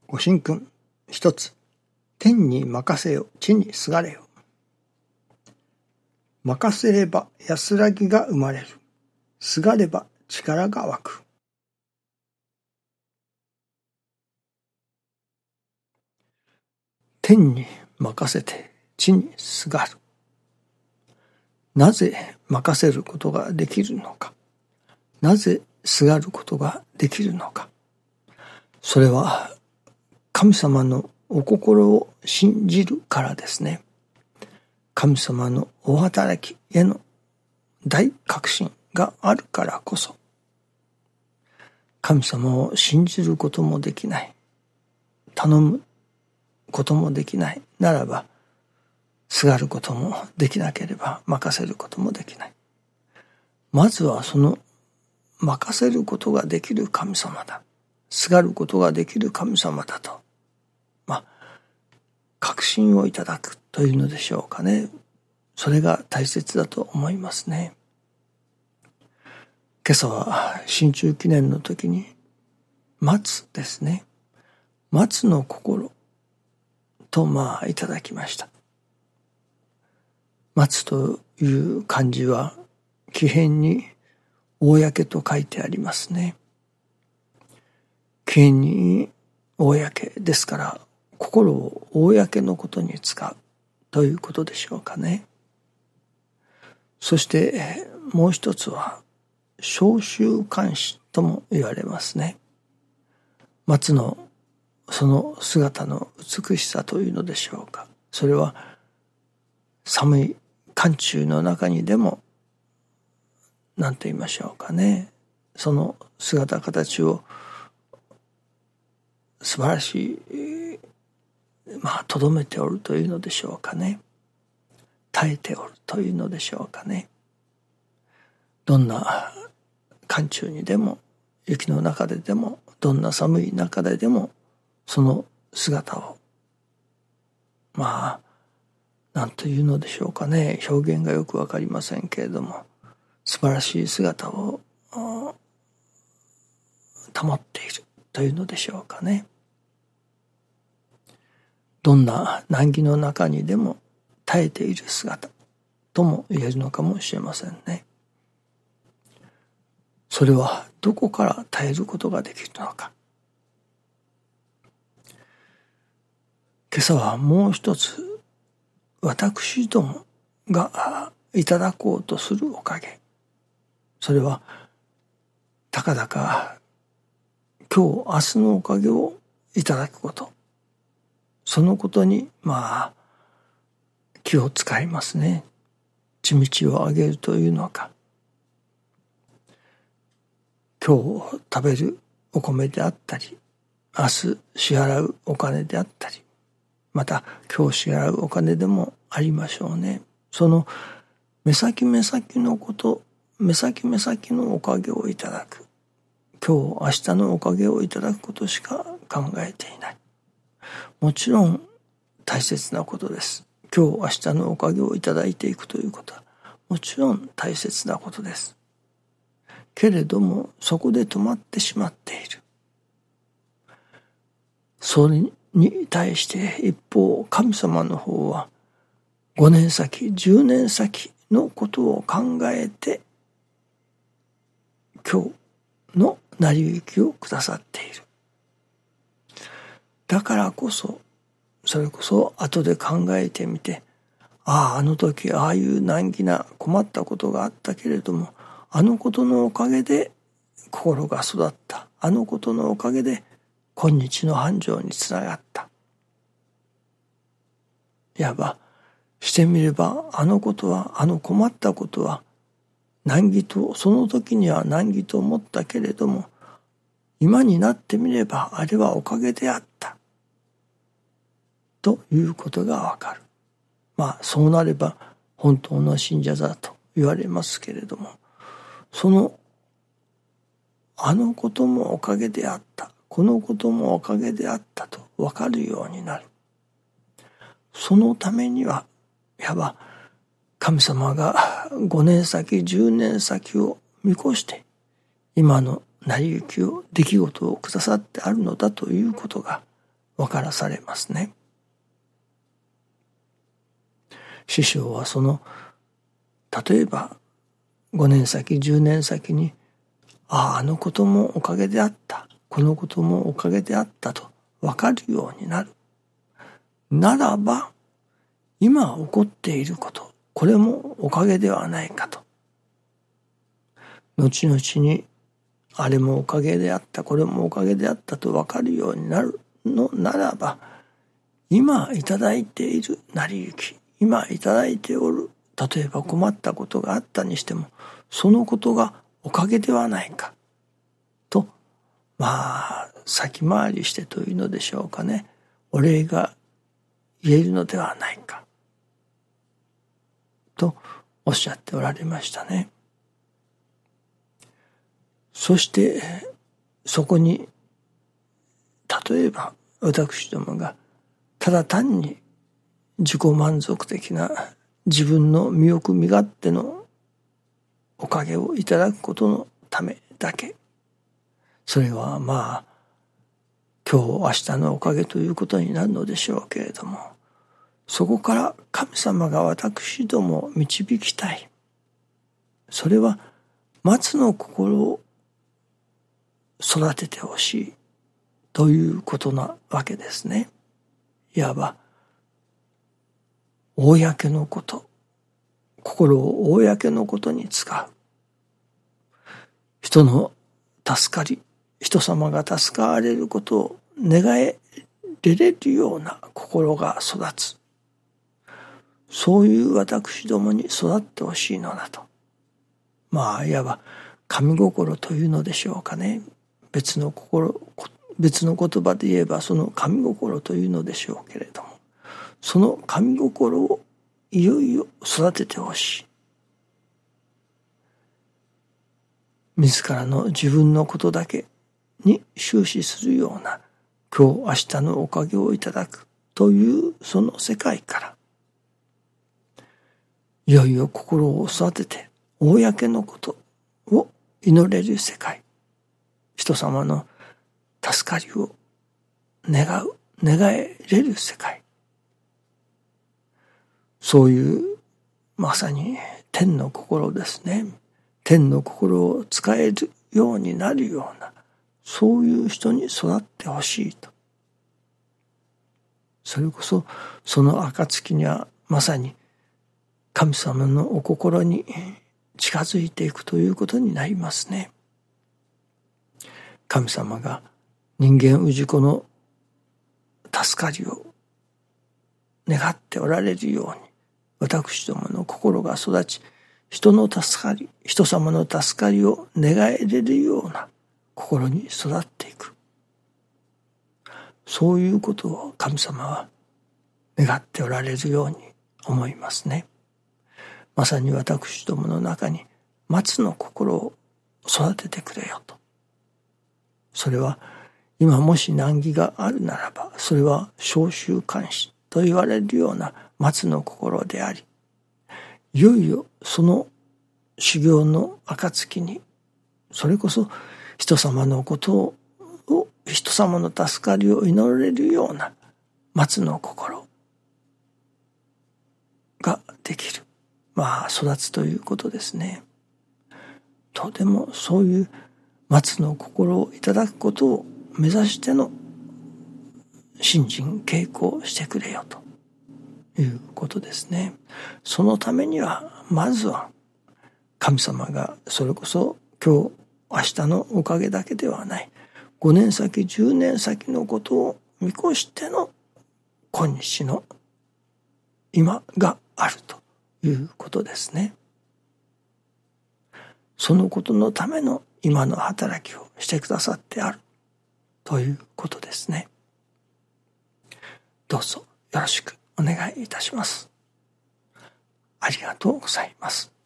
ご神君一つ、天に任せよ、地にすがれよ。任せれば安らぎが生まれる。すがれば力が湧く。天に任せて地にすがる。なぜ任せることができるのか。なぜすがることができるのか。それは神様のお心を信じるからですね。神様のお働きへの大確信があるからこそ、神様を信じることもできない、頼むこともできないならば、すがることもできなければ任せることもできない。まずはその任せることができる神様だ、すがることができる神様だと、確信をいただくというのでしょうかね。それが大切だと思いますね。今朝は新中記念の時に待つですね。待つの心といただきました。待つという漢字は木偏に公と書いてありますね。木偏に公ですから、心を公のことに使うということでしょうかね。そしてもう一つは召集監視とも言われますね。松のその姿の美しさというのでしょうか。それは寒い寒中の中にでも何と言いましょうかね、その姿形を素晴らしいとどめておるというのでしょうかね。耐えておるというのでしょうかね。どんな寒中にでも、雪の中ででも、どんな寒い中ででも、その姿を何というのでしょうかね、表現がよくわかりませんけれども、素晴らしい姿を保っているというのでしょうかね。どんな難儀の中にでも耐えている姿とも言えるのかもしれませんね。それはどこから耐えることができるのか。今朝はもう一つ、私どもがいただこうとするおかげ、それはたかだか今日明日のおかげをいただくこと、そのことに気を使いますね。地道をあげるというのか、今日食べるお米であったり、明日支払うお金であったり、また今日支払うお金でもありましょうね。その目先目先のこと、目先目先のおかげをいただく、今日明日のおかげをいただくことしか考えていない。もちろん大切なことです。今日明日のおかげをいただいていくということはもちろん大切なことです。けれどもそこで止まってしまっている。それに対して一方、神様の方は5年先10年先のことを考えて今日の成り行きをくださっている。だからこそ、それこそ後で考えてみて、あの時ああいう難儀な困ったことがあったけれども、あのことのおかげで心が育った。あのことのおかげで今日の繁盛につながった。いわばしてみれば、あのことは、あの困ったことは難儀と、その時には難儀と思ったけれども、今になってみればあれはおかげであったということがわかる。そうなれば本当の信者だと言われますけれども、そのあのこともおかげであった、このこともおかげであったとわかるようになる。そのためには、いわば神様が5年先10年先を見越して今の成り行きを、出来事をくださってあるのだということが分からされますね。師匠は例えば5年先10年先にあのこともおかげであった、このこともおかげであったと分かるようになるならば、今起こっていること、これもおかげではないかと。後々にあれもおかげであった、これもおかげであったと分かるようになるのならば、今いただいている成り行き、今いただいておる、例えば困ったことがあったにしても、そのことがおかげではないかと、先回りしてというのでしょうかね、お礼が言えるのではないかとおっしゃっておられましたね。そしてそこに例えば私どもがただ単に自己満足的な自分の身欲身勝手のおかげをいただくことのためだけ、それは今日明日のおかげということになるのでしょうけれども、そこから神様が私どもを導きたい、それは松の心を育ててほしいということなわけですね。いわば公のこと、心を公のことに使う、人の助かり、人様が助かわれることを願えれるような心が育つ、そういう私どもに育ってほしいのだと。いわば神心というのでしょうかね。別の言葉で言えばその神心というのでしょうけれども、その神心をいよいよ育ててほしい。自らの自分のことだけに終始するような今日明日のおかげをいただくというその世界から、いよいよ心を育てて公のことを祈れる世界、人様の助かりを願えれる世界、そういうまさに天の心ですね。天の心を使えるようになるような、そういう人に育ってほしいと。それこそその暁にはまさに神様のお心に近づいていくということになりますね。神様が人間氏子の助かりを願っておられるように、私どもの心が育ち、人の助かり、人様の助かりを願えれるような心に育っていく、そういうことを神様は願っておられるように思いますね。まさに私どもの中に松の心を育ててくれよと。それは今もし難儀があるならば、それは召集監視と言われるような松の心であり、いよいよその修行の暁に、それこそ人様のことを、人様の助かりを祈れるような松の心ができる、育つということですね。とてもそういう松の心をいただくことを目指しての信心稽古をしてくれよということですね。そのためにはまずは神様がそれこそ今日明日のおかげだけではない、5年先10年先のことを見越しての今日の今があるということですね。そのことのための今の働きをしてくださってあるということですね。どうぞよろしくお願いいたします。ありがとうございます。